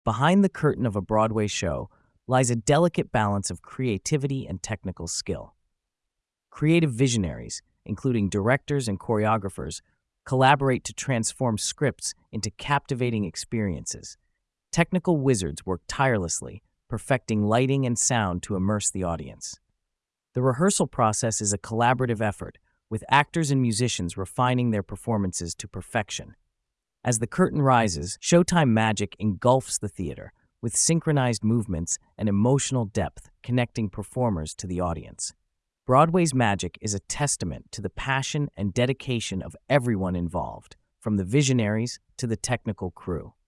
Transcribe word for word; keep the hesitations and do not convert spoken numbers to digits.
Behind the curtain of a Broadway show lies a delicate balance of creativity and technical skill. Creative visionaries, including directors and choreographers, collaborate to transform scripts into captivating experiences. Technical wizards work tirelessly, perfecting lighting and sound to immerse the audience. The rehearsal process is a collaborative effort, with actors and musicians refining their performances to perfection. As the curtain rises, Showtime magic engulfs the theater, with synchronized movements and emotional depth connecting performers to the audience. Broadway's magic is a testament to the passion and dedication of everyone involved, from the visionaries to the technical crew.